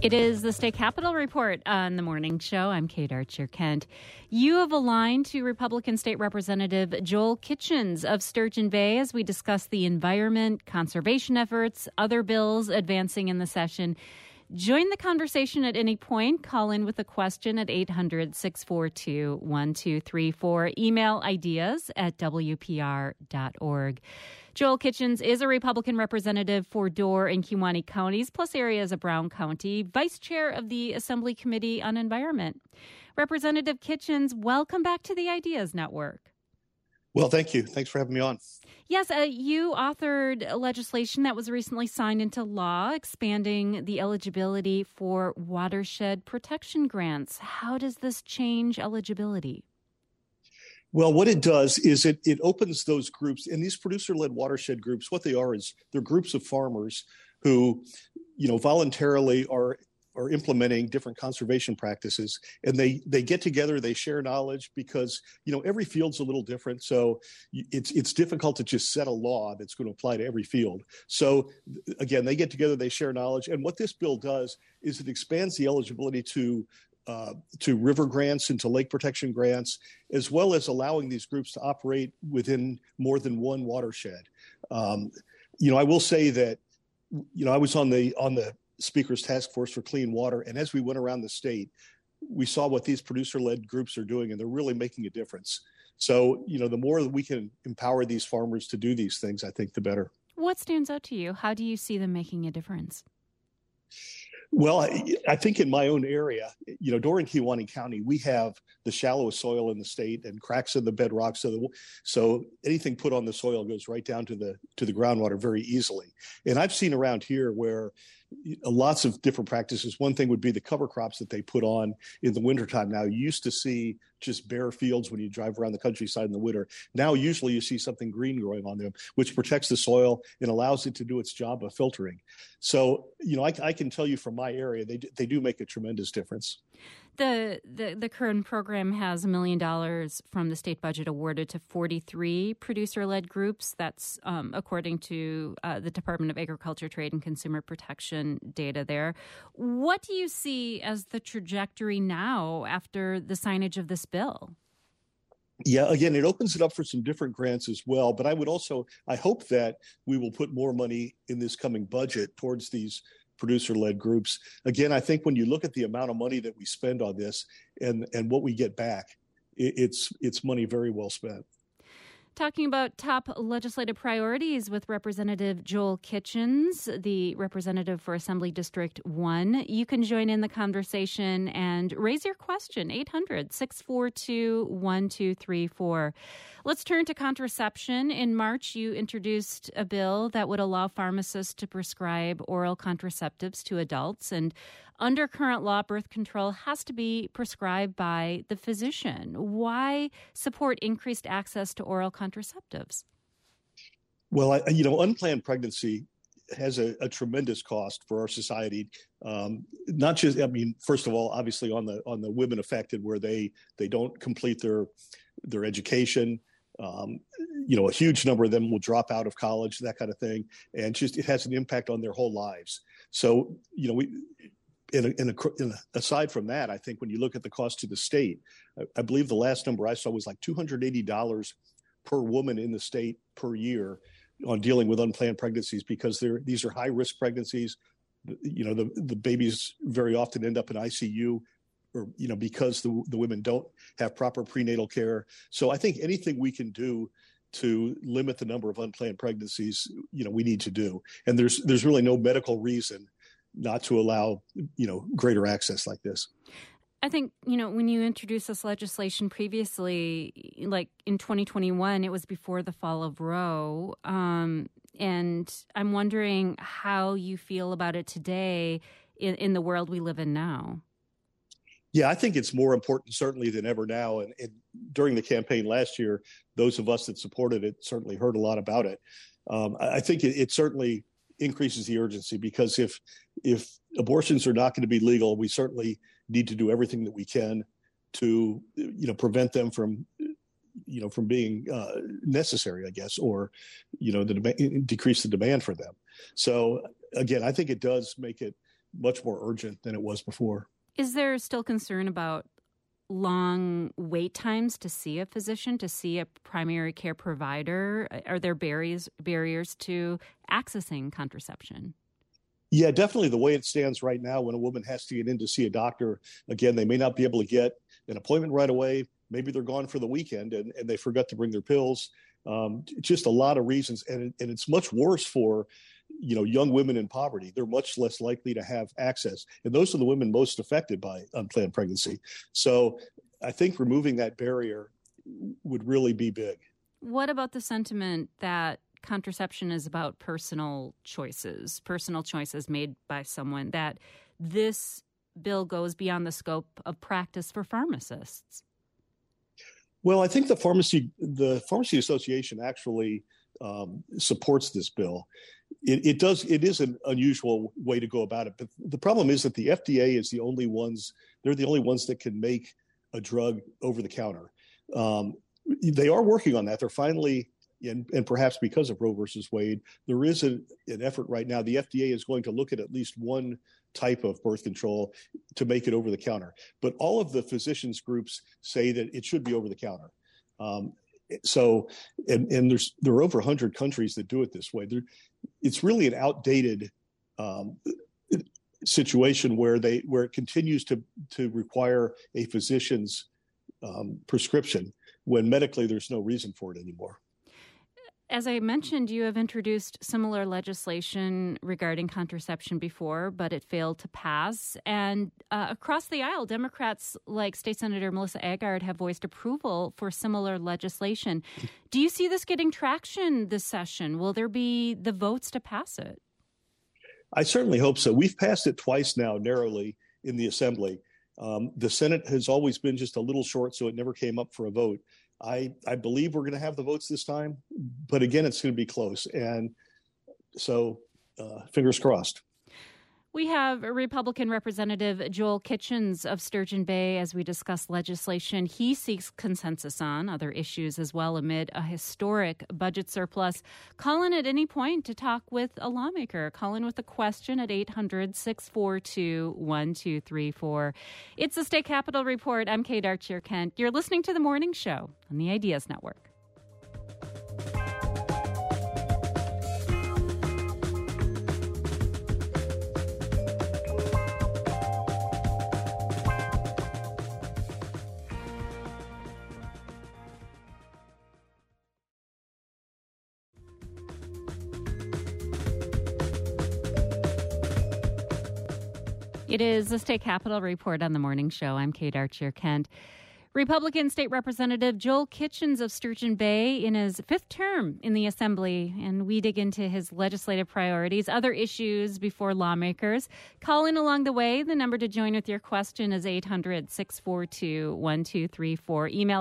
It is the State Capitol Report on the morning show. I'm Kate Archer-Kent. You have aligned to Republican State Representative Joel Kitchens of Sturgeon Bay as we discuss the environment, conservation efforts, other bills advancing in the session. Join the conversation at any point. Call in with a question at 800-642-1234. Email ideas at WPR.org. Joel Kitchens is a Republican representative for Door and Kewaunee counties, plus areas of Brown County, vice chair of the Assembly Committee on Environment. Representative Kitchens, welcome back to the Ideas Network. Well, thank you. Thanks for having me on. Yes, you authored legislation that was recently signed into law, expanding the eligibility for watershed protection grants. How does this change eligibility? Well, what it does is it opens those groups, and these producer-led watershed groups, what they are is they're groups of farmers who, voluntarily are implementing different conservation practices, and they get together, they share knowledge because, every field's a little different. So it's difficult to just set a law that's going to apply to every field. So again, they get together, they share knowledge. And what this bill does is it expands the eligibility to river grants and to lake protection grants, as well as allowing these groups to operate within more than one watershed. I will say that, I was on the Speaker's Task Force for Clean Water, and as we went around the state, we saw what these producer-led groups are doing, and they're really making a difference. So, the more that we can empower these farmers to do these things, I think the better. What stands out to you? How do you see them making a difference? Well, I think in my own area, Door and Kewaunee County, we have the shallowest soil in the state and cracks in the bedrock. So anything put on the soil goes right down to the groundwater very easily. And I've seen around here where lots of different practices. One thing would be the cover crops that they put on in the wintertime. Now, you used to see just bare fields when you drive around the countryside in the winter. Now, usually you see something green growing on them, which protects the soil and allows it to do its job of filtering. So, I can tell you from my area, they do make a tremendous difference. The current program has $1 million from the state budget awarded to 43 producer-led groups. That's according to the Department of Agriculture, Trade, and Consumer Protection data there. What do you see as the trajectory now after the signage of this bill? Yeah, again, it opens it up for some different grants as well. But I hope that we will put more money in this coming budget towards these producer-led groups. Again, I think when you look at the amount of money that we spend on this and what we get back, it's money very well spent. Talking about top legislative priorities with Representative Joel Kitchens, the representative for Assembly District 1. You can join in the conversation and raise your question, 800-642-1234. Let's turn to contraception. In March, you introduced a bill that would allow pharmacists to prescribe oral contraceptives to adults. And under current law, birth control has to be prescribed by the physician. Why support increased access to oral contraceptives? Well, unplanned pregnancy has a tremendous cost for our society. Not just, first of all, obviously on the women affected, where they don't complete their education. A huge number of them will drop out of college, that kind of thing, and just it has an impact on their whole lives. So, aside from that, I think when you look at the cost to the state, I believe the last number I saw was like $280 per woman in the state per year on dealing with unplanned pregnancies, because these are high risk pregnancies. The babies very often end up in ICU, or because the women don't have proper prenatal care. So I think anything we can do to limit the number of unplanned pregnancies, we need to do. And there's really no medical reason not to allow, greater access like this. I think, when you introduced this legislation previously, like in 2021, it was before the fall of Roe. And I'm wondering how you feel about it today in the world we live in now. Yeah, I think it's more important certainly than ever now. And during the campaign last year, those of us that supported it certainly heard a lot about it. I think it certainly increases the urgency, because if abortions are not going to be legal, we certainly need to do everything that we can to prevent them from being necessary, I guess, or decrease the demand for them. So again, I think it does make it much more urgent than it was before. Is there still concern about long wait times to see a physician, to see a primary care provider? Are there barriers to accessing contraception? Yeah, definitely. The way it stands right now, when a woman has to get in to see a doctor, again, they may not be able to get an appointment right away. Maybe they're gone for the weekend and they forgot to bring their pills. Just a lot of reasons. And it's much worse for, young women in poverty. They're much less likely to have access. And those are the women most affected by unplanned pregnancy. So I think removing that barrier would really be big. What about the sentiment that contraception is about personal choices made by someone, that this bill goes beyond the scope of practice for pharmacists? Well, I think the Pharmacy Association actually supports this bill. It is an unusual way to go about it, but the problem is that the FDA is the only ones that can make a drug over the counter. They are working on that. They're finally, and perhaps because of Roe versus Wade, there is an effort right now. The FDA is going to look at least one type of birth control to make it over the counter. But all of the physicians groups say that it should be over the counter. There are over 100 countries that do it this way. It's really an outdated situation where it continues to require a physician's prescription when medically there's no reason for it anymore. As I mentioned, you have introduced similar legislation regarding contraception before, but it failed to pass. And across the aisle, Democrats like State Senator Melissa Agard have voiced approval for similar legislation. Do you see this getting traction this session? Will there be the votes to pass it? I certainly hope so. We've passed it twice now, narrowly, in the Assembly. The Senate has always been just a little short, so it never came up for a vote. I believe we're going to have the votes this time, but again, it's going to be close. And so fingers crossed. We have Republican Representative Joel Kitchens of Sturgeon Bay as we discuss legislation he seeks consensus on, other issues as well, amid a historic budget surplus. Call in at any point to talk with a lawmaker. Call in with a question at 800-642-1234. It's the State Capitol Report. I'm Kate Archer-Kent. You're listening to The Morning Show on the Ideas Network. It is the State Capitol Report on the Morning Show. I'm Kate Archer-Kent. Republican State Representative Joel Kitchens of Sturgeon Bay in his fifth term in the Assembly, and we dig into his legislative priorities, other issues before lawmakers. Call in along the way. The number to join with your question is 800-642-1234. Email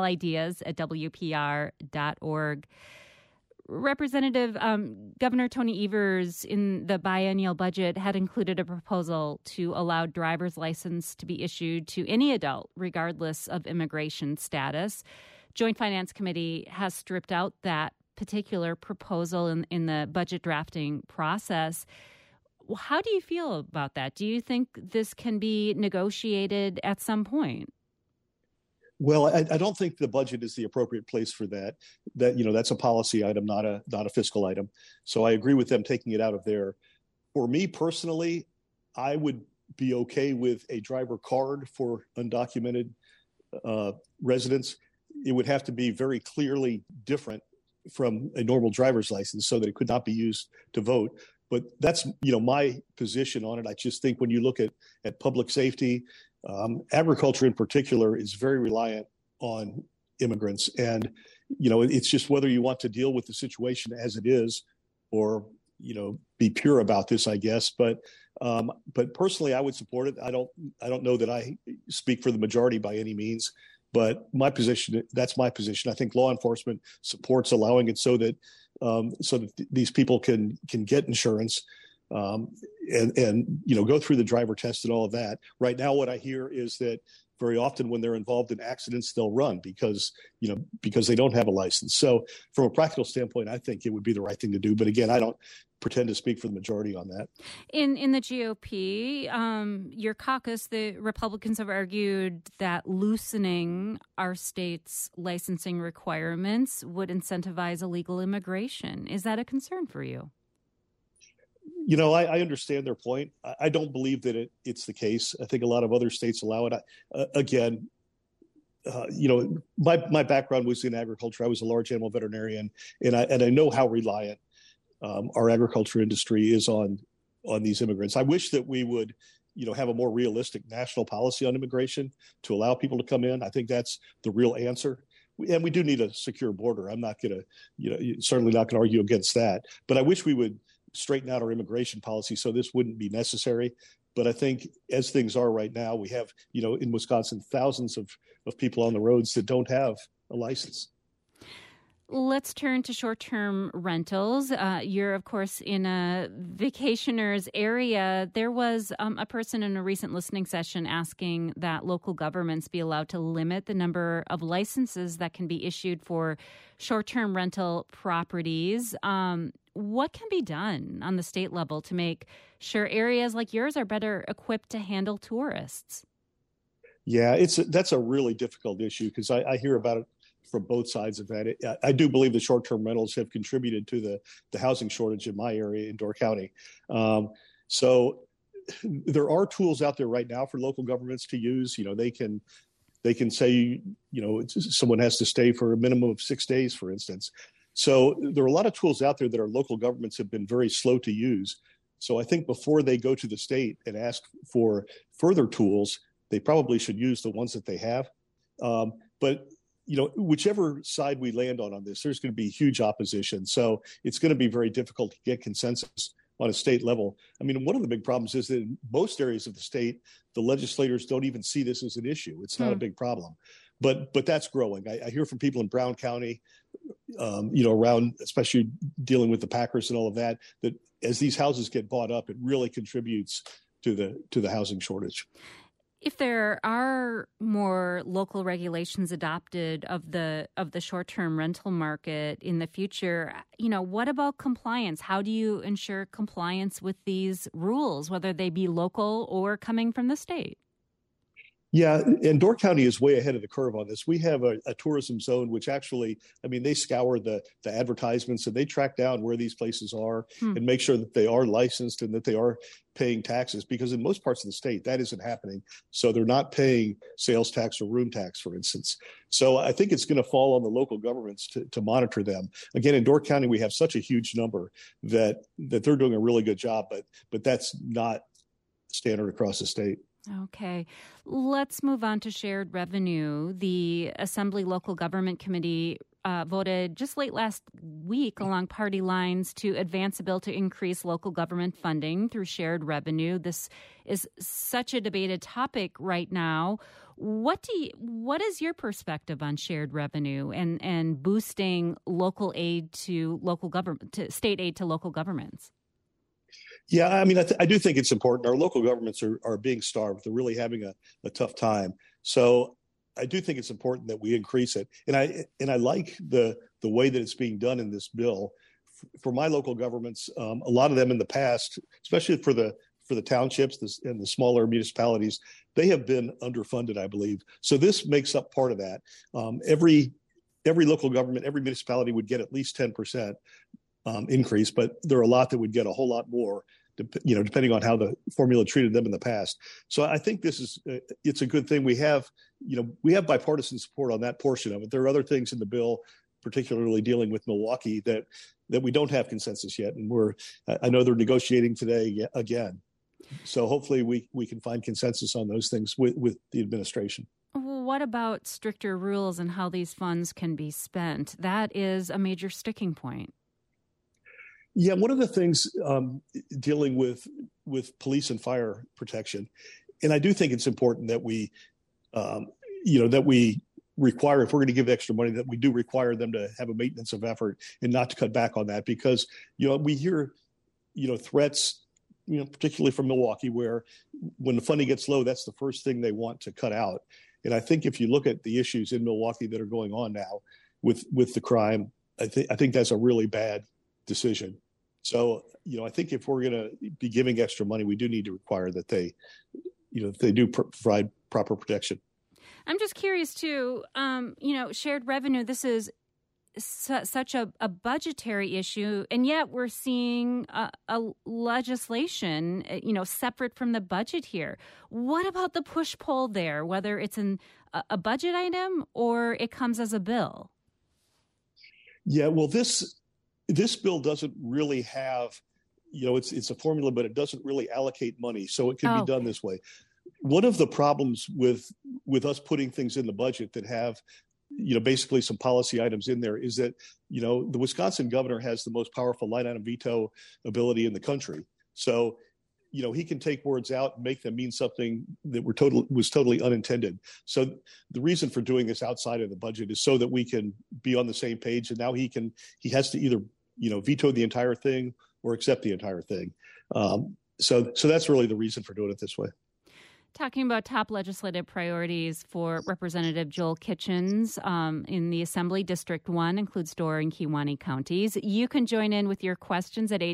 ideas@wpr.org. Representative Governor Tony Evers in the biennial budget had included a proposal to allow driver's license to be issued to any adult, regardless of immigration status. Joint Finance Committee has stripped out that particular proposal in the budget drafting process. How do you feel about that? Do you think this can be negotiated at some point? Well, I don't think the budget is the appropriate place for that. That's a policy item, not a fiscal item. So I agree with them taking it out of there. For me personally, I would be okay with a driver card for undocumented residents. It would have to be very clearly different from a normal driver's license so that it could not be used to vote. But that's, my position on it. I just think when you look at public safety, agriculture in particular is very reliant on immigrants. And, it's just whether you want to deal with the situation as it is or, be pure about this, I guess. But personally, I would support it. I don't know that I speak for the majority by any means, but that's my position. I think law enforcement supports allowing it so that these people can get insurance. And go through the driver test and all of that. Right now, what I hear is that very often when they're involved in accidents, they'll run because they don't have a license. So from a practical standpoint, I think it would be the right thing to do. But again, I don't pretend to speak for the majority on that. In the GOP, your caucus, the Republicans have argued that loosening our state's licensing requirements would incentivize illegal immigration. Is that a concern for you? I understand their point. I don't believe that it's the case. I think a lot of other states allow it. My background was in agriculture. I was a large animal veterinarian, and I know how reliant our agriculture industry is on these immigrants. I wish that we would, have a more realistic national policy on immigration to allow people to come in. I think that's the real answer. And we do need a secure border. I'm not going to, certainly not going to argue against that. But I wish we would straighten out our immigration policy so this wouldn't be necessary. But I think as things are right now, we have, in Wisconsin, thousands of people on the roads that don't have a license. Let's turn to short-term rentals. You're, of course, in a vacationer's area. There was a person in a recent listening session asking that local governments be allowed to limit the number of licenses that can be issued for short-term rental properties. What can be done on the state level to make sure areas like yours are better equipped to handle tourists? Yeah, that's a really difficult issue because I hear about it from both sides of that. I do believe the short-term rentals have contributed to the housing shortage in my area in Door County. So there are tools out there right now for local governments to use. They can say, someone has to stay for a minimum of 6 days, for instance. So there are a lot of tools out there that our local governments have been very slow to use. So I think before they go to the state and ask for further tools, they probably should use the ones that they have. But whichever side we land on this, there's going to be huge opposition. So it's going to be very difficult to get consensus on a state level. I mean, one of the big problems is that in most areas of the state, the legislators don't even see this as an issue. It's not a big problem. But that's growing. I hear from people in Brown County, around, especially dealing with the Packers and all of that as these houses get bought up, it really contributes to the housing shortage. If there are more local regulations adopted of the short-term rental market in the future, what about compliance? How do you ensure compliance with these rules, whether they be local or coming from the state? Yeah, and Door County is way ahead of the curve on this. We have a tourism zone, which actually, they scour the advertisements and they track down where these places are and make sure that they are licensed and that they are paying taxes, because in most parts of the state, that isn't happening. So they're not paying sales tax or room tax, for instance. So I think it's going to fall on the local governments to monitor them. Again, in Door County, we have such a huge number that they're doing a really good job, but that's not standard across the state. Okay. Let's move on to shared revenue. The Assembly Local Government Committee voted just late last week along party lines to advance a bill to increase local government funding through shared revenue. This is such a debated topic right now. What is your perspective on shared revenue and boosting local aid to local government, to state aid to local governments? Yeah, I do think it's important. Our local governments are being starved. They're really having a tough time. So I do think it's important that we increase it. And I like the way that it's being done in this bill. For my local governments, a lot of them in the past, especially for the townships and the smaller municipalities, they have been underfunded, I believe. So this makes up part of that. Every local government, every municipality would get at least 10%. Increase, but there are a lot that would get a whole lot more, depending on how the formula treated them in the past. So I think it's a good thing. We have bipartisan support on that portion of it. There are other things in the bill, particularly dealing with Milwaukee, that we don't have consensus yet, and I know they're negotiating today again. So hopefully we can find consensus on those things with the administration. Well, what about stricter rules and how these funds can be spent? That is a major sticking point. Yeah, one of the things dealing with police and fire protection, and I do think it's important that we require, if we're going to give extra money, that we do require them to have a maintenance of effort and not to cut back on that, because we hear threats, particularly from Milwaukee, where when the funding gets low, that's the first thing they want to cut out. And I think if you look at the issues in Milwaukee that are going on now with the crime, I think that's a really bad decision. So, I think if we're going to be giving extra money, we do need to require that they do provide proper protection. I'm just curious too, shared revenue, this is such a budgetary issue, and yet we're seeing a legislation, separate from the budget here. What about the push-pull there, whether it's a budget item or it comes as a bill? Yeah, well, this bill doesn't really have, it's a formula, but it doesn't really allocate money, so it can be done this way. One of the problems with us putting things in the budget that have, basically some policy items in there is that, the Wisconsin governor has the most powerful line item veto ability in the country. So, he can take words out and make them mean something that was totally unintended. So the reason for doing this outside of the budget is so that we can be on the same page. And now he has to either, veto the entire thing or accept the entire thing. So that's really the reason for doing it this way. Talking about top legislative priorities for Representative Joel Kitchens in the Assembly, District 1 includes Door and Kewaunee counties. You can join in with your questions at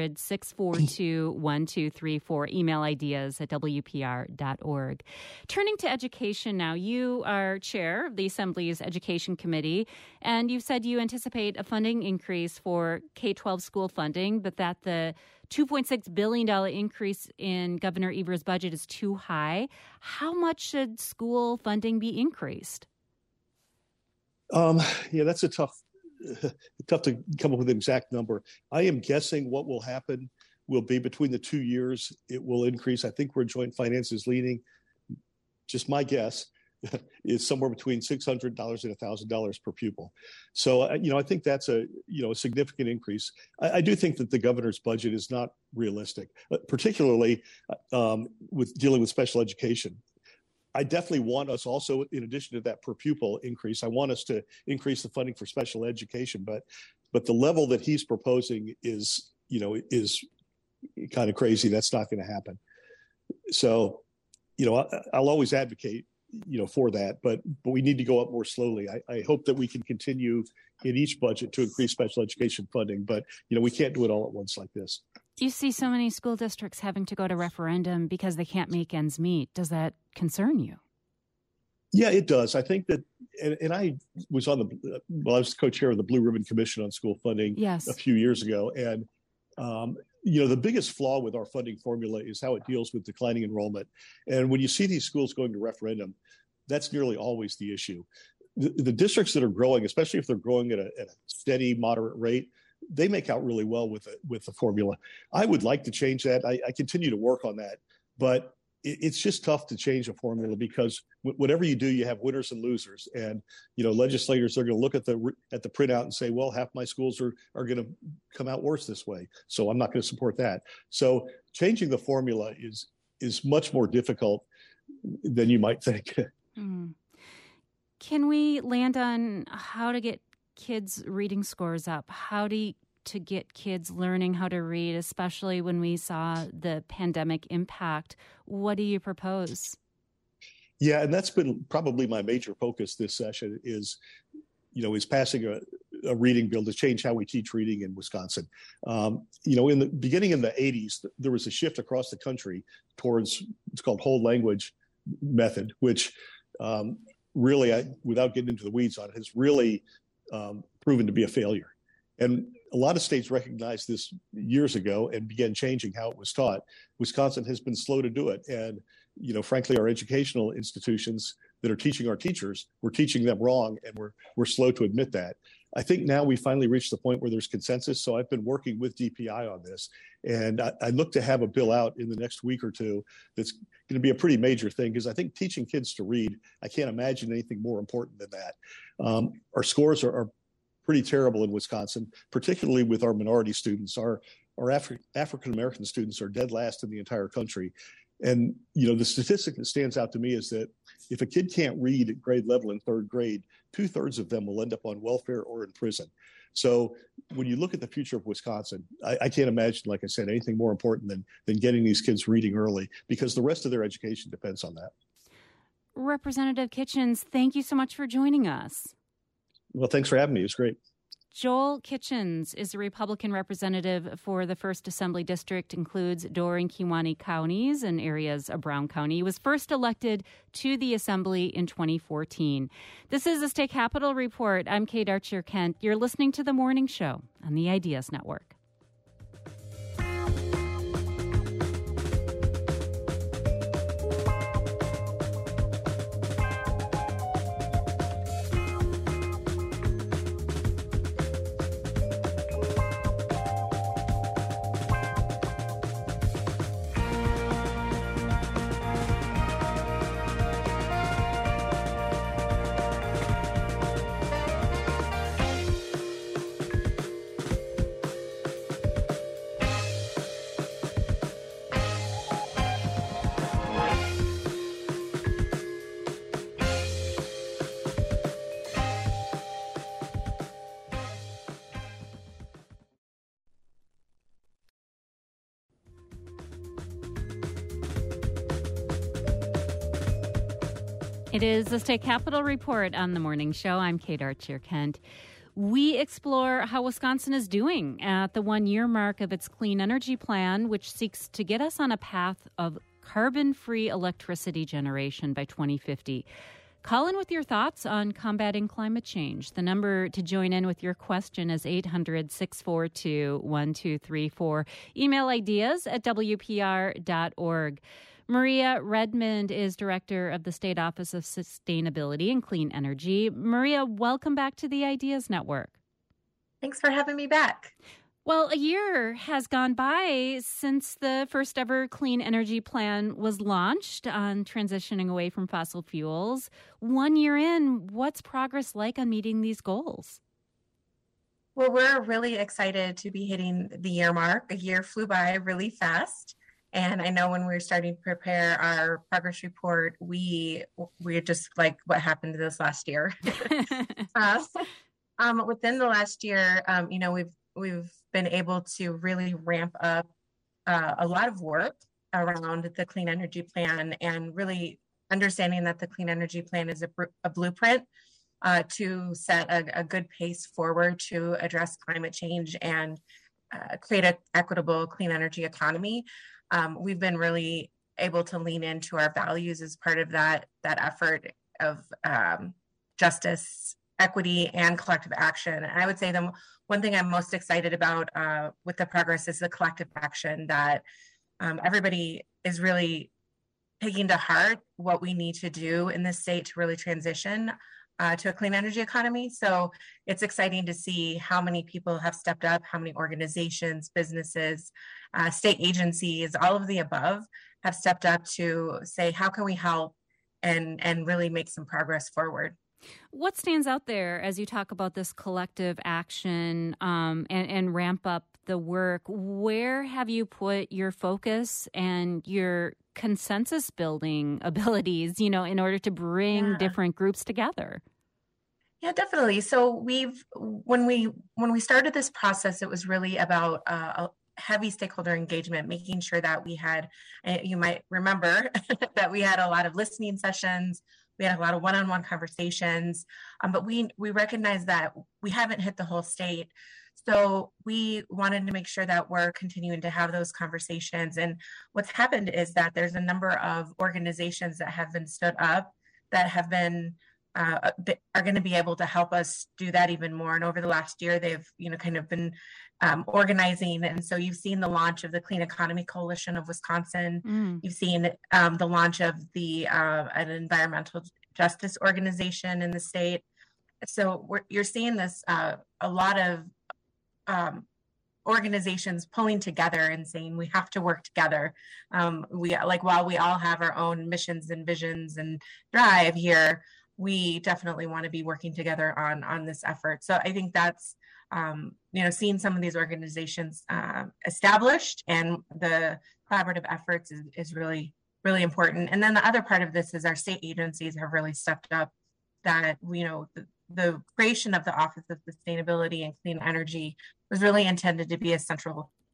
800-642-1234. Email ideas at WPR.org. Turning to education now, you are chair of the Assembly's Education Committee, and you said you anticipate a funding increase for K-12 school funding, but that the $2.6 billion increase in Governor Evers' budget is too high. How much should school funding be increased? That's tough to come up with an exact number. I am guessing what will happen will be between the 2 years, it will increase. I think where Joint Finance is leaning, just my guess, is somewhere between $600 and $1,000 per pupil. So, I think that's a significant increase. I do think that the governor's budget is not realistic, particularly with dealing with special education. I definitely want us also, in addition to that per pupil increase, I want us to increase the funding for special education. But the level that he's proposing is kind of crazy. That's not going to happen. So, I'll always advocate for that, but we need to go up more slowly. I hope that we can continue in each budget to increase special education funding, but we can't do it all at once like this. You see so many school districts having to go to referendum because they can't make ends meet. Does that concern you? Yeah, it does. I think that, and I was I was co-chair of the Blue Ribbon Commission on School Funding a few years ago, and the biggest flaw with our funding formula is how it deals with declining enrollment. And when you see these schools going to referendum, that's nearly always the issue. The districts that are growing, especially if they're growing at a steady, moderate rate, they make out really well with the formula. I would like to change that. I continue to work on that, but it's just tough to change a formula because whatever you do, you have winners and losers. And, legislators are going to look at the printout and say, well, half my schools are going to come out worse this way, so I'm not going to support that. So changing the formula is much more difficult than you might think. Can we land on how to get kids' reading scores up? To get kids learning how to read, especially when we saw the pandemic impact? What do you propose? Yeah, and that's been probably my major focus this session is passing a reading bill to change how we teach reading in Wisconsin. In the beginning in the 80s, there was a shift across the country towards it's called whole language method, which really, without getting into the weeds on it, has really proven to be a failure. And a lot of states recognized this years ago and began changing how it was taught. Wisconsin has been slow to do it. And, frankly, our educational institutions that are teaching our teachers, we're teaching them wrong, and we're slow to admit that. I think now we finally reached the point where there's consensus. So I've been working with DPI on this, and I look to have a bill out in the next week or two that's going to be a pretty major thing, because I think teaching kids to read, I can't imagine anything more important than that. Our scores are pretty terrible in Wisconsin, particularly with our minority students. Our African-American students are dead last in the entire country. And, the statistic that stands out to me is that if a kid can't read at grade level in third grade, 2/3 of them will end up on welfare or in prison. So when you look at the future of Wisconsin, I can't imagine, like I said, anything more important than getting these kids reading early, because the rest of their education depends on that. Representative Kitchens, thank you so much for joining us. Well, thanks for having me. It was great. Joel Kitchens is a Republican representative for the 1st Assembly District, includes Door and Kewaunee counties and areas of Brown County. He was first elected to the Assembly in 2014. This is the State Capitol Report. I'm Kate Archer-Kent. You're listening to The Morning Show on the Ideas Network. It is the State Capitol Report on the Morning Show. I'm Kate Archer-Kent. We explore how Wisconsin is doing at the 1-year mark of its clean energy plan, which seeks to get us on a path of carbon-free electricity generation by 2050. Call in with your thoughts on combating climate change. The number to join in with your question is 800-642-1234. Email ideas at WPR.org. Maria Redmond is director of the State Office of Sustainability and Clean Energy. Maria, welcome back to the Ideas Network. Thanks for having me back. Well, a year has gone by since the first ever clean energy plan was launched on transitioning away from fossil fuels. 1 year in, what's progress like on meeting these goals? Well, we're really excited to be hitting the year mark. A year flew by really fast. And I know when we were starting to prepare our progress report, we just like, what happened to this last year? Within the last year, we've been able to really ramp up a lot of work around the clean energy plan and really understanding that the clean energy plan is a blueprint to set a good pace forward to address climate change and create an equitable clean energy economy. We've been really able to lean into our values as part of that effort of justice, equity, and collective action. And I would say the one thing I'm most excited about with the progress is the collective action that everybody is really taking to heart what we need to do in this state to really transition to a clean energy economy. So it's exciting to see how many people have stepped up, how many organizations, businesses, state agencies, all of the above have stepped up to say, how can we help and really make some progress forward? What stands out there as you talk about this collective action and ramp up the work? Where have you put your focus and your consensus building abilities, in order to bring different groups together? Yeah, definitely. So when we started this process, it was really about a heavy stakeholder engagement, making sure that we had, you might remember that we had a lot of listening sessions. We had a lot of one-on-one conversations, but we recognized that we haven't hit the whole state. So we wanted to make sure that we're continuing to have those conversations. And what's happened is that there's a number of organizations that have been stood up that have been are going to be able to help us do that even more. And over the last year, they've kind of been organizing. And so you've seen the launch of the Clean Economy Coalition of Wisconsin. You've seen the launch of an environmental justice organization in the state. So you're seeing this a lot of organizations pulling together and saying we have to work together. While we all have our own missions and visions and drive here, we definitely want to be working together on this effort. So I think that's seeing some of these organizations established and the collaborative efforts is really, really important. And then the other part of this is our state agencies have really stepped up. That the creation of the Office of Sustainability and Clean Energy was really intended to be a central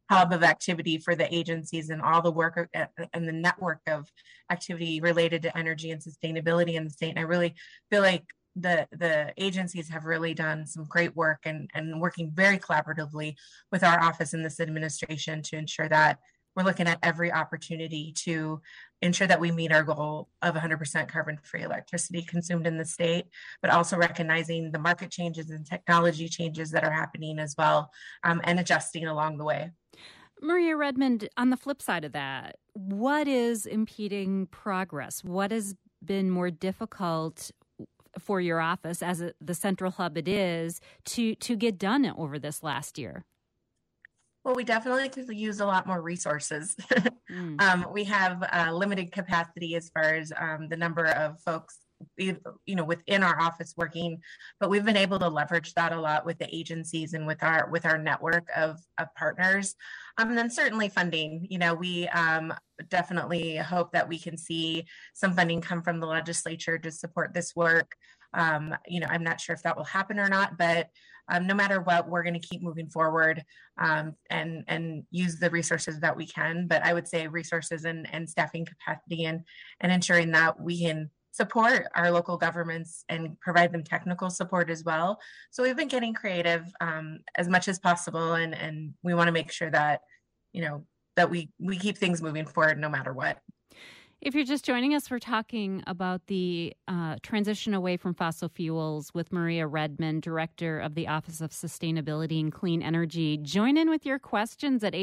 hub of activity for the agencies and all the work and the network of activity related to energy and sustainability in the state. And I really feel like the agencies have really done some great work and working very collaboratively with our office and this administration to ensure that we're looking at every opportunity to ensure that we meet our goal of 100% carbon-free electricity consumed in the state, but also recognizing the market changes and technology changes that are happening as well, and adjusting along the way. Maria Redmond, on the flip side of that, what is impeding progress? What has been more difficult for your office as the central hub it is to get done over this last year? Well, we definitely could use a lot more resources. We have limited capacity as far as the number of folks, within our office working, but we've been able to leverage that a lot with the agencies and with our network of partners. And then certainly funding. We definitely hope that we can see some funding come from the legislature to support this work. I'm not sure if that will happen or not, but no matter what, we're going to keep moving forward and use the resources that we can. But I would say resources and staffing capacity and ensuring that we can support our local governments and provide them technical support as well. So we've been getting creative as much as possible, and we want to make sure that that we keep things moving forward no matter what. If you're just joining us, we're talking about the transition away from fossil fuels with Maria Redmond, Director of the Office of Sustainability and Clean Energy. Join in with your questions at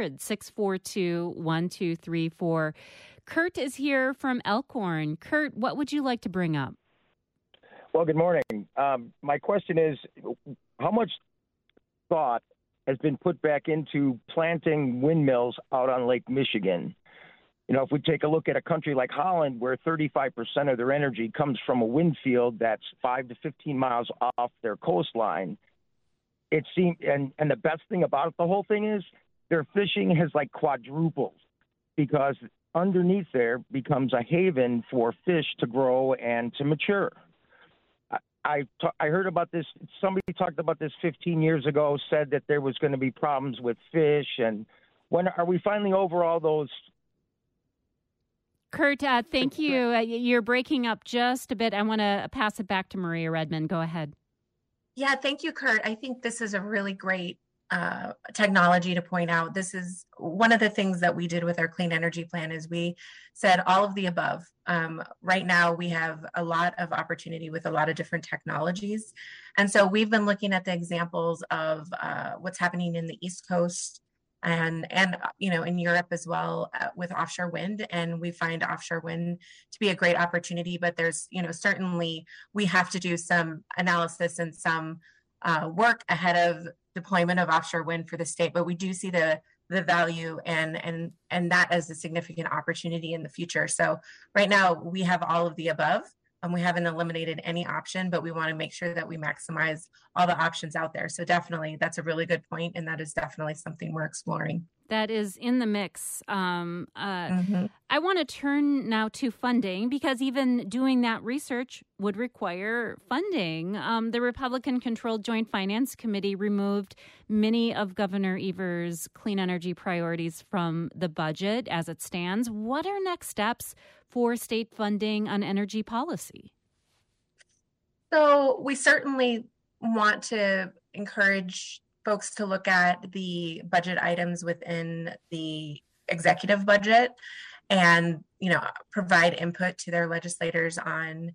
800-642-1234. Kurt is here from Elkhorn. Kurt, what would you like to bring up? Well, good morning. My question is, how much thought has been put back into planting windmills out on Lake Michigan? If we take a look at a country like Holland, where 35% of their energy comes from a wind field that's 5 to 15 miles off their coastline, it seems, and the best thing about the whole thing is their fishing has quadrupled, because underneath there becomes a haven for fish to grow and to mature. I heard about this. Somebody talked about this 15 years ago, said that there was going to be problems with fish. And when are we finally over all those? Kurt, thank you. You're breaking up just a bit. I want to pass it back to Maria Redmond. Go ahead. Yeah, thank you, Kurt. I think this is a really great technology to point out. This is one of the things that we did with our clean energy plan is we said all of the above. Right now, we have a lot of opportunity with a lot of different technologies. And so we've been looking at the examples of what's happening in the East Coast and in Europe as well with offshore wind. And we find offshore wind to be a great opportunity, but there's, certainly we have to do some analysis and some work ahead of deployment of offshore wind for the state. But we do see the value and that as a significant opportunity in the future. So right now we have all of the above. We haven't eliminated any option, but we want to make sure that we maximize all the options out there. So definitely, that's a really good point, and that is definitely something we're exploring. That is in the mix. I want to turn now to funding, because even doing that research would require funding. The Republican-controlled Joint Finance Committee removed many of Governor Evers' clean energy priorities from the budget as it stands. What are next steps for state funding on energy policy? So we certainly want to encourage folks to look at the budget items within the executive budget and, provide input to their legislators on,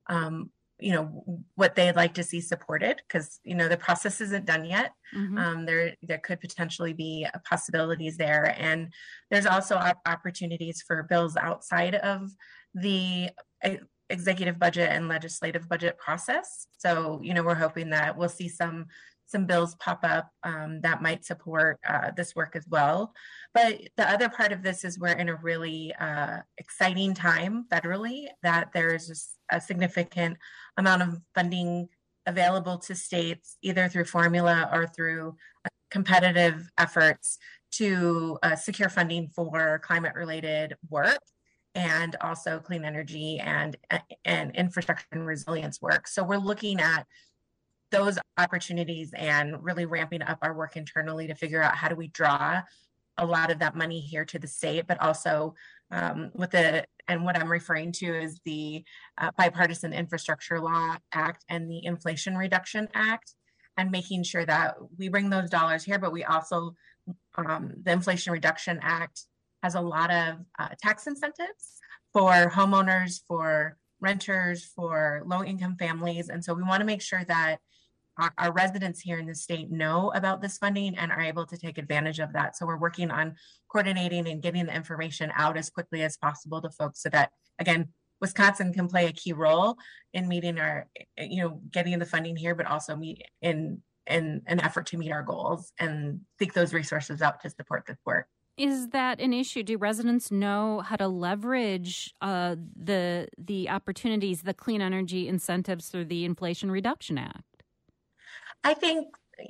what they'd like to see supported, because, the process isn't done yet. There could potentially be possibilities there. And there's also opportunities for bills outside of the executive budget and legislative budget process. So, we're hoping that we'll see some bills pop up that might support this work as well. But the other part of this is we're in a really exciting time federally, that there's a significant amount of funding available to states, either through formula or through competitive efforts to secure funding for climate-related work, and also clean energy and infrastructure and resilience work. So we're looking at those opportunities and really ramping up our work internally to figure out how do we draw a lot of that money here to the state, but also and what I'm referring to is the Bipartisan Infrastructure Law Act and the Inflation Reduction Act, and making sure that we bring those dollars here, but we also, the Inflation Reduction Act has a lot of tax incentives for homeowners, for renters, for low-income families. And so we want to make sure that our residents here in the state know about this funding and are able to take advantage of that. So we're working on coordinating and getting the information out as quickly as possible to folks so that, again, Wisconsin can play a key role in meeting our, getting the funding here, but also meet in an effort to meet our goals and seek those resources out to support this work. Is that an issue? Do residents know how to leverage the opportunities, the clean energy incentives through the Inflation Reduction Act? I think,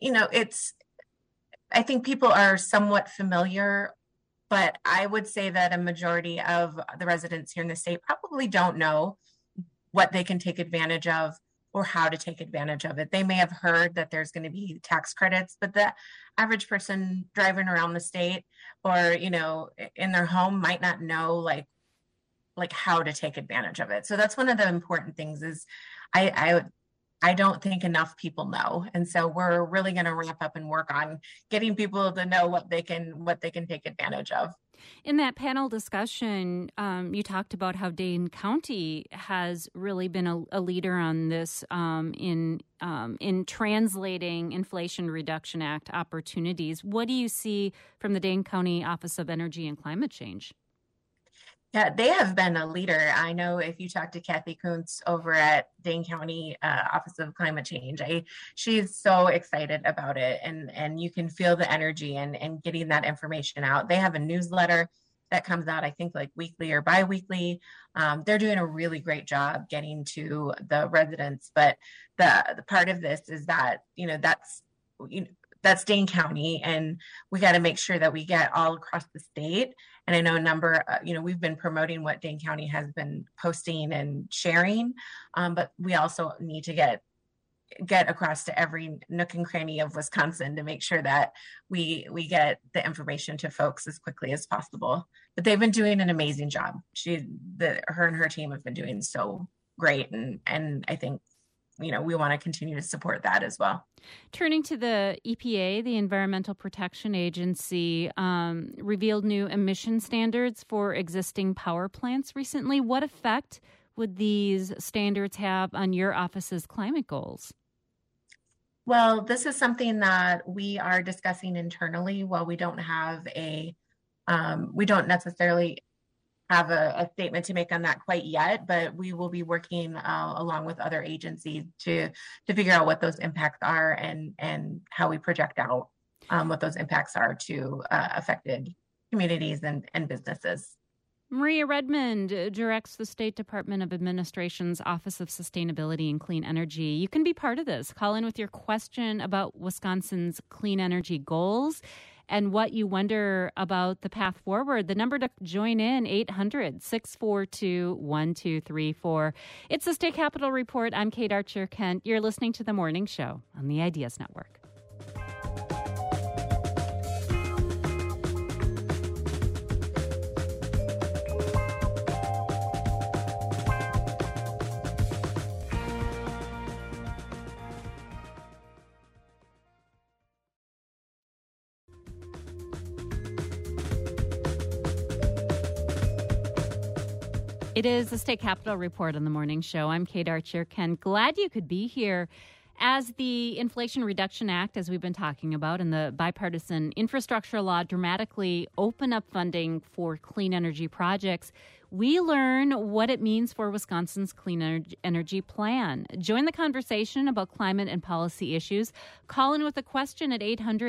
I think people are somewhat familiar, but I would say that a majority of the residents here in the state probably don't know what they can take advantage of or how to take advantage of it. They may have heard that there's going to be tax credits, but the average person driving around the state or, in their home might not know like how to take advantage of it. So that's one of the important things is I don't think enough people know. And so we're really going to ramp up and work on getting people to know what they can take advantage of. In that panel discussion, you talked about how Dane County has really been a leader on this in translating Inflation Reduction Act opportunities. What do you see from the Dane County Office of Energy and Climate Change? Yeah, they have been a leader. I know if you talk to Kathy Kuntz over at Dane County Office of Climate Change, she's so excited about it, and you can feel the energy and getting that information out. They have a newsletter that comes out, I think, like weekly or biweekly. They're doing a really great job getting to the residents. But the part of this is that, that's Dane County, and we got to make sure that we get all across the state. And I know we've been promoting what Dane County has been posting and sharing, but we also need to get across to every nook and cranny of Wisconsin to make sure that we get the information to folks as quickly as possible. But they've been doing an amazing job. Her and her team have been doing so great, and I think we want to continue to support that as well. Turning to the EPA, the Environmental Protection Agency, revealed new emission standards for existing power plants recently. What effect would these standards have on your office's climate goals? Well, this is something that we are discussing internally. While we don't have we don't necessarily have a statement to make on that quite yet, but we will be working along with other agencies to figure out what those impacts are and how we project out what those impacts are to affected communities and businesses. Maria Redmond directs the State Department of Administration's Office of Sustainability and Clean Energy. You can be part of this. Call in with your question about Wisconsin's clean energy goals and what you wonder about the path forward. The number to join in, 800-642-1234. It's the State Capitol Report. I'm Kate Archer-Kent. You're listening to The Morning Show on the Ideas Network. It is the State Capitol Report on the Morning Show. I'm Kate Archer-Kent. Glad you could be here. As the Inflation Reduction Act, as we've been talking about, and the bipartisan infrastructure law dramatically open up funding for clean energy projects, we learn what it means for Wisconsin's clean energy plan. Join the conversation about climate and policy issues. Call in with a question at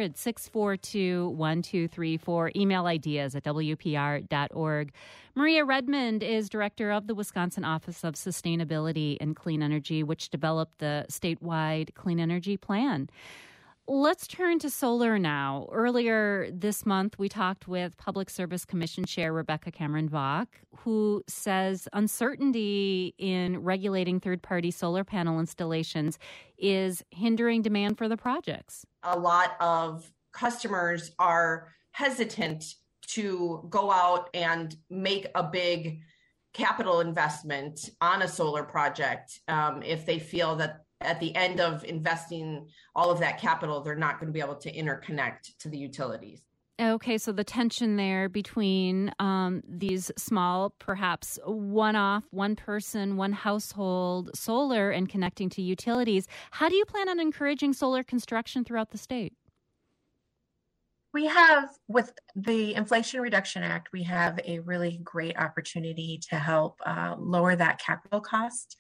800-642-1234. Email ideas at wpr.org. Maria Redmond is director of the Wisconsin Office of Sustainability and Clean Energy, which developed the statewide clean energy plan. Let's turn to solar now. Earlier this month, we talked with Public Service Commission Chair Rebecca Cameron-Vaughn, who says uncertainty in regulating third-party solar panel installations is hindering demand for the projects. A lot of customers are hesitant to go out and make a big capital investment on a solar project if they feel that at the end of investing all of that capital, they're not going to be able to interconnect to the utilities. Okay, so the tension there between these small, perhaps one-off, one-person, one-household solar and connecting to utilities. How do you plan on encouraging solar construction throughout the state? We have, with the Inflation Reduction Act, we have a really great opportunity to help lower that capital cost.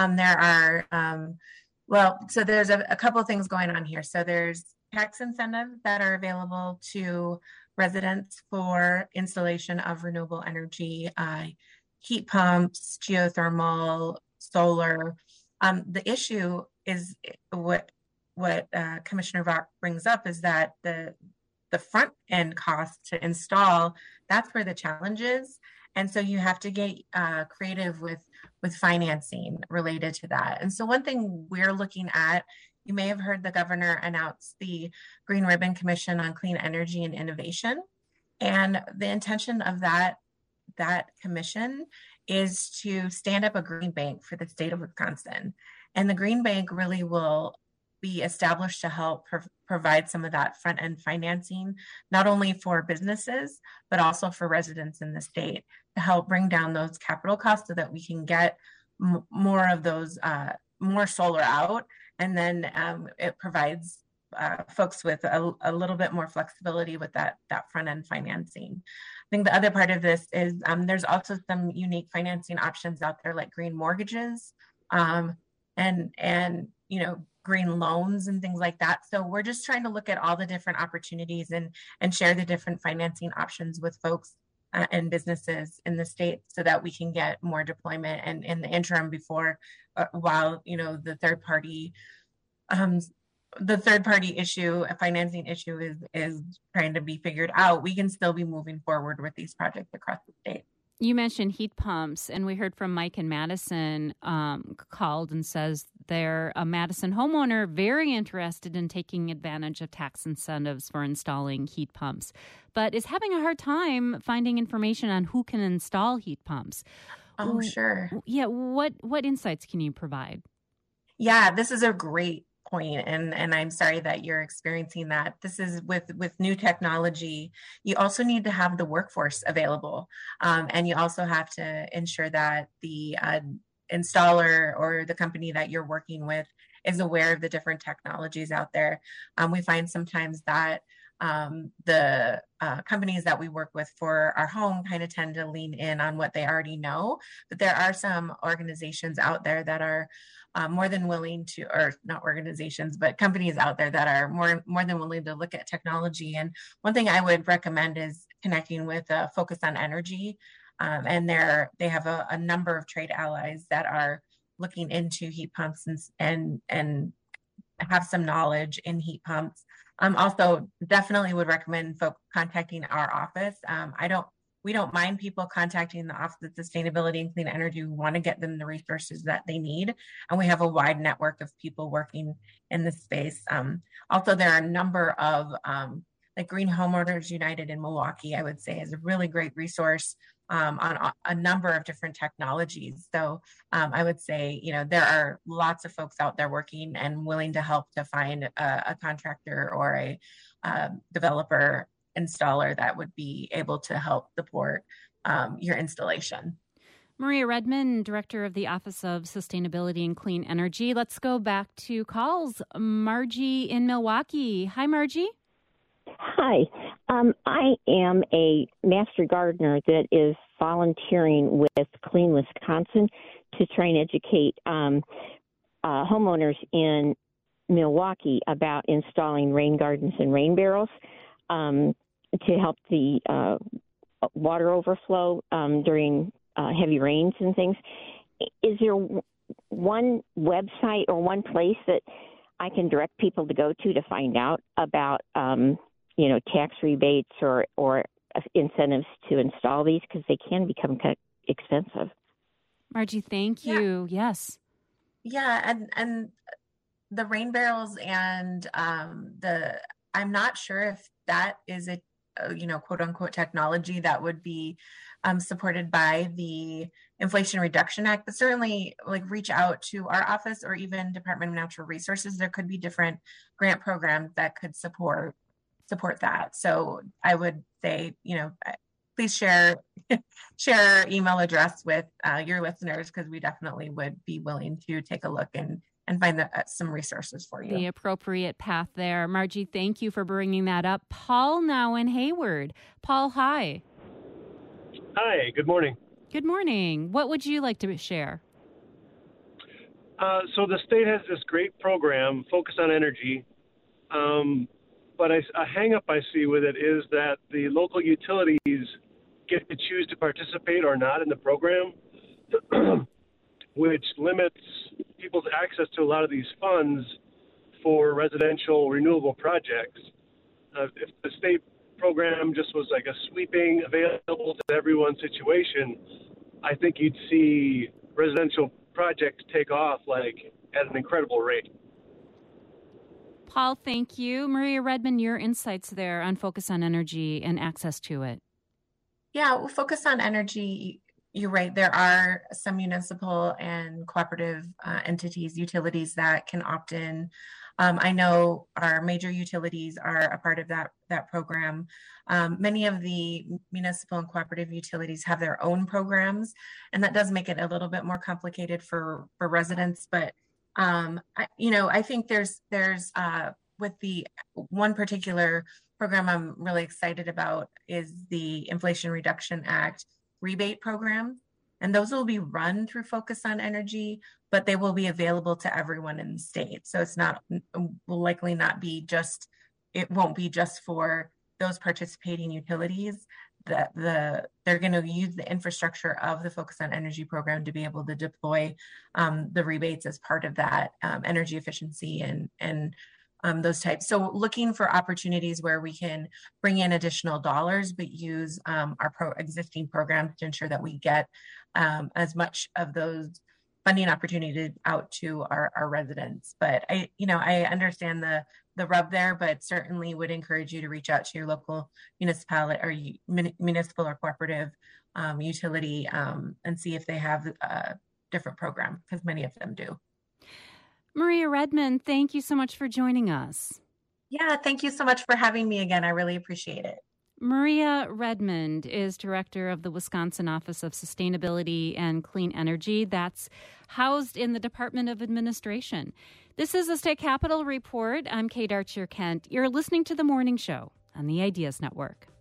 So there's a couple of things going on here. So there's tax incentives that are available to residents for installation of renewable energy, heat pumps, geothermal, solar. The issue is what Commissioner Vaughn brings up is that the front end cost to install, that's where the challenge is. And so you have to get creative with financing related to that. And so one thing we're looking at, you may have heard the governor announce the Green Ribbon Commission on Clean Energy and Innovation. And the intention of that commission is to stand up a green bank for the state of Wisconsin. And the green bank really will be established to help provide some of that front end financing, not only for businesses, but also for residents in the state to help bring down those capital costs so that we can get more of those, more solar out. And then it provides folks with a little bit more flexibility with that front end financing. I think the other part of this is there's also some unique financing options out there like green mortgages and green loans and things like that. So we're just trying to look at all the different opportunities and share the different financing options with folks and businesses in the state so that we can get more deployment. And in the interim while the third party issue, a financing issue is trying to be figured out, we can still be moving forward with these projects across the state. You mentioned heat pumps, and we heard from Mike in Madison called and says they're a Madison homeowner very interested in taking advantage of tax incentives for installing heat pumps, but is having a hard time finding information on who can install heat pumps. Oh, sure. Yeah. What insights can you provide? Yeah, this is a great point, and I'm sorry that you're experiencing that. This is with new technology, you also need to have the workforce available, and you also have to ensure that the installer or the company that you're working with is aware of the different technologies out there. We find sometimes that the companies that we work with for our home kind of tend to lean in on what they already know, but there are some organizations out there that are more than willing to, or not organizations, but companies out there that are more than willing to look at technology. And one thing I would recommend is connecting with Focus on Energy. And they have a number of trade allies that are looking into heat pumps and have some knowledge in heat pumps. Also, definitely would recommend folks contacting our office. We don't mind people contacting the Office of Sustainability and Clean Energy. We want to get them the resources that they need. And we have a wide network of people working in this space. Also, there are a number of, like Green Homeowners United in Milwaukee, I would say is a really great resource on a number of different technologies. So I would say, there are lots of folks out there working and willing to help to find a contractor or a developer installer that would be able to help support your installation. Maria Redman, Director of the Office of Sustainability and Clean Energy. Let's go back to calls. Margie in Milwaukee. Hi, Margie. Hi. I am a master gardener that is volunteering with Clean Wisconsin to try and educate homeowners in Milwaukee about installing rain gardens and rain barrels to help the water overflow during heavy rains and things. Is there one website or one place that I can direct people to go to find out about, tax rebates or incentives to install these, because they can become kind of expensive. Margie, thank you. Yes. Yeah, and the rain barrels and I'm not sure if that is a quote unquote technology that would be supported by the Inflation Reduction Act, but certainly reach out to our office or even Department of Natural Resources. There could be different grant programs that could support that. So I would say, please share our email address with your listeners, because we definitely would be willing to take a look and find some resources for you. The appropriate path there. Margie, thank you for bringing that up. Paul now in Hayward. Paul, hi. Hi, good morning. Good morning. What would you like to share? So the state has this great program, Focus on Energy, but a hang-up I see with it is that the local utilities get to choose to participate or not in the program, which limits people's access to a lot of these funds for residential renewable projects. If the state program just was like a sweeping, available to everyone situation, I think you'd see residential projects take off at an incredible rate. Paul, thank you. Maria Redmond, your insights there on Focus on Energy and access to it. Yeah, we'll Focus on Energy. You're right. There are some municipal and cooperative entities, utilities that can opt in. I know our major utilities are a part of that program. Many of the municipal and cooperative utilities have their own programs, and that does make it a little bit more complicated for residents. But I think there's with the one particular program I'm really excited about is the Inflation Reduction Act rebate program. And those will be run through Focus on Energy, but they will be available to everyone in the state. So will likely not be it won't be just for those participating utilities. They're going to use the infrastructure of the Focus on Energy program to be able to deploy the rebates as part of that energy efficiency and those types. So looking for opportunities where we can bring in additional dollars, but use our existing programs to ensure that we get as much of those funding opportunities out to our residents. But I understand the rub there, but certainly would encourage you to reach out to your local municipality or municipal or cooperative utility and see if they have a different program, because many of them do. Maria Redmond, thank you so much for joining us. Yeah, thank you so much for having me again. I really appreciate it. Maria Redmond is director of the Wisconsin Office of Sustainability and Clean Energy. That's housed in the Department of Administration. This is the State Capitol Report. I'm Kate Archer-Kent. You're listening to The Morning Show on the Ideas Network.